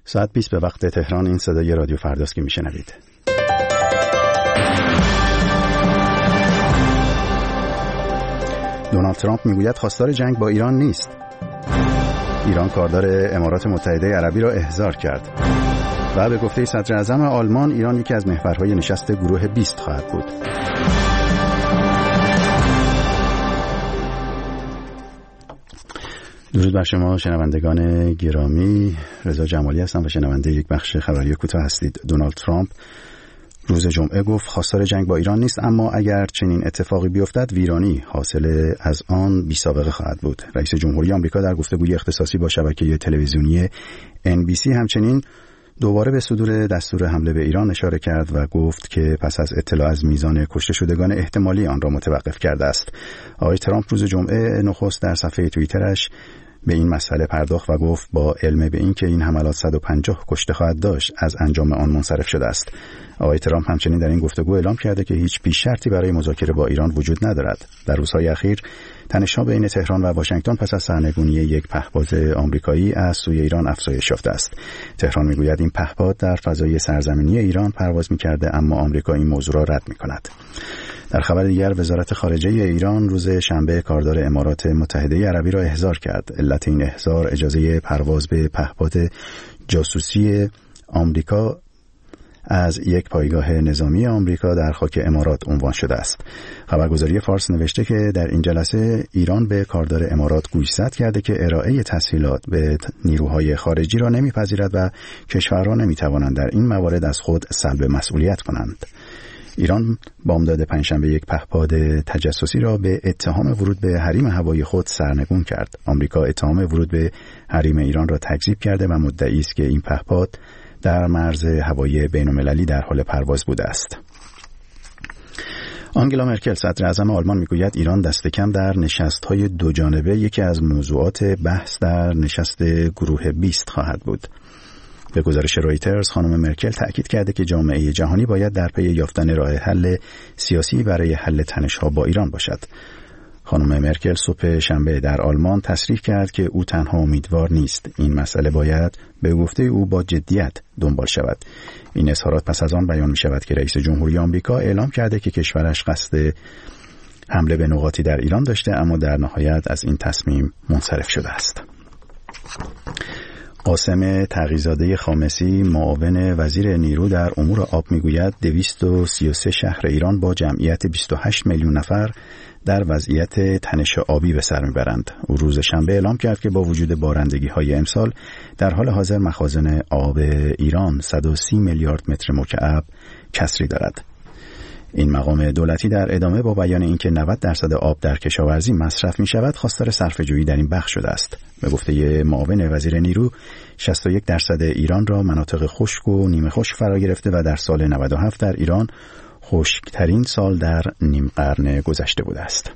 ساعت 20 به وقت تهران. این صدای رادیو فرداست که میشنوید. دونالد ترامپ میگوید خواستار جنگ با ایران نیست. ایران کاردار امارات متحده عربی را احضار کرد. و به گفته صدر اعظم آلمان ایران یکی از محورهای نشست گروه 20 خواهد بود. درود بر شما شنوندگان گرامی، رضا جمالی هستم و شنونده یک بخش خبری کوتاه هستید. دونالد ترامپ روز جمعه گفت خواستار جنگ با ایران نیست، اما اگر چنین اتفاقی بیفتد ویرانی حاصل از آن بی سابقه خواهد بود. رئیس جمهوری آمریکا در گفتگوی اختصاصی با شبکه تلویزیونی NBC همچنین دوباره به صدور دستور حمله به ایران اشاره کرد و گفت که پس از اطلاع از میزان کشته شدگان احتمالی آن را متوقف کرده است. آقای ترامپ روز جمعه نخست در صفحه توییترش به این مسئله پرداخت و گفت با علم به این که این حملات 150 کشته خواهد داشت از انجام آن منصرف شده است. آقای ترامپ همچنین در این گفتگو اعلام کرده که هیچ پیش شرطی برای مذاکره با ایران وجود ندارد. در روزهای اخیر تنش‌ها بین تهران و واشنگتن پس از سرنگونی یک پهپاد آمریکایی از سوی ایران افزایش یافته است. تهران میگوید این پهپاد در فضای سرزمینی ایران پرواز می‌کرده، اما آمریکا این موضوع را رد می‌کند. در خبر دیگر وزارت خارجه ایران روز شنبه کاردار امارات متحده عربی را احضار کرد. علت این احضار اجازه پرواز به پهپاد جاسوسی آمریکا از یک پایگاه نظامی آمریکا در خاک امارات عنوان شده است. خبرگزاری فارس نوشته که در این جلسه ایران به کاردار امارات گوشزد کرده که ارائه تسهیلات به نیروهای خارجی را نمیپذیرد و کشورها نمیتوانند در این موارد از خود سلب مسئولیت کنند. ایران بامداد پنجشنبه یک پهپاد تجسسی را به اتهام ورود به حریم هوایی خود سرنگون کرد. آمریکا اتهام ورود به حریم ایران را تکذیب کرده و مدعی است که این پهپاد در مرز هوایی بین‌المللی در حال پرواز بوده است. آنگلا مرکل صدر اعظم آلمان میگوید ایران دست کم در نشست‌های دو جانبه یکی از موضوعات بحث در نشست گروه 20 خواهد بود. به گزارش رویترز خانم مرکل تأکید کرده که جامعه جهانی باید در پی یافتن راه حل سیاسی برای حل تنش‌ها با ایران باشد. خانم مرکل صبح شنبه در آلمان تصریح کرد که او تنها امیدوار نیست. این مسئله باید به گفته او با جدیت دنبال شود. این اظهارات پس از آن بیان می شود که رئیس جمهوری آمریکا اعلام کرده که کشورش قصد حمله به نقاطی در ایران داشته، اما در نهایت از این تصمیم منصرف شده است. قاسم تقی‌زاده خامسی معاون وزیر نیرو در امور آب میگوید 233 شهر ایران با جمعیت 28 میلیون نفر در وضعیت تنش آبی به سر میبرند. او روز شنبه اعلام کرد که با وجود بارندگی‌های امسال در حال حاضر مخازن آب ایران 130 میلیارد متر مکعب کسری دارد. این مقام دولتی در ادامه با بیان اینکه 90% آب در کشاورزی مصرف می شود خواستار صرفه‌جویی در این بخش شده است. به گفته معاون وزیر نیرو 61% ایران را مناطق خشک و نیمه خشک فرا گرفته و در سال 97 در ایران خشکترین سال در نیم قرن گذشته بوده است.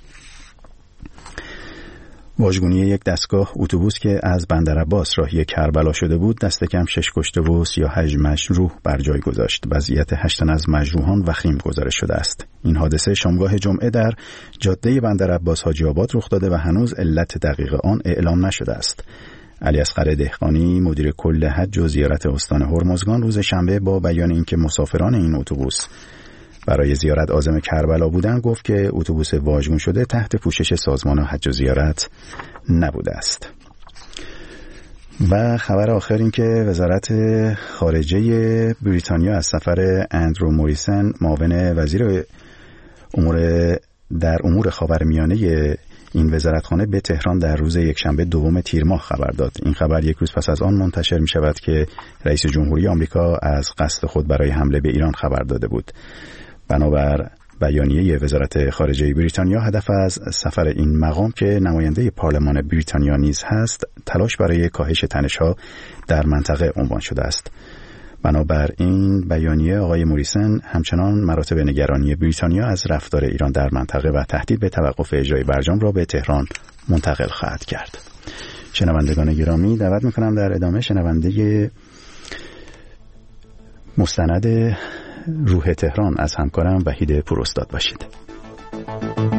واژگونی یک دستگاه اتوبوس که از بندرعباس راهی کربلا شده بود دست کم 6 کشته و 38 مجروح بر جای گذاشت. وضعیت 8 تن از مجروحان وخیم گزارش شده است. این حادثه شامگاه جمعه در جاده بندرعباس حاجی آباد رخ داده و هنوز علت دقیق آن اعلام نشده است. علی اصغر دهقانی مدیر کل حج و زیارت استان هرمزگان روز شنبه با بیان اینکه مسافران این اتوبوس برای زیارت عازم کربلا بودن گفت که اتوبوس واژگون شده تحت پوشش سازمان حج و زیارت نبوده است. و خبر آخر این که وزارت خارجه بریتانیا از سفر اندرو موریسن معاون وزیر امور خاورمیانه این وزارتخانه به تهران در روز یکشنبه دوم تیر ماه خبر داد. این خبر یک روز پس از آن منتشر می شود که رئیس جمهوری آمریکا از قصد خود برای حمله به ایران خبر داده بود. بنابر بیانیه وزارت خارجه بریتانیا هدف از سفر این مقام که نماینده پارلمان بریتانیا نیز هست تلاش برای کاهش تنش‌ها در منطقه عنوان شده است. بنابر این بیانیه آقای موریسن همچنان مراتب نگرانی بریتانیا از رفتار ایران در منطقه و تهدید به توقف اجرای برجام را به تهران منتقل خواهد کرد. شنوندگان گرامی دعوت می‌کنم در ادامه شنونده مستند روح تهران از همکارم وحید پوراستاد باشید.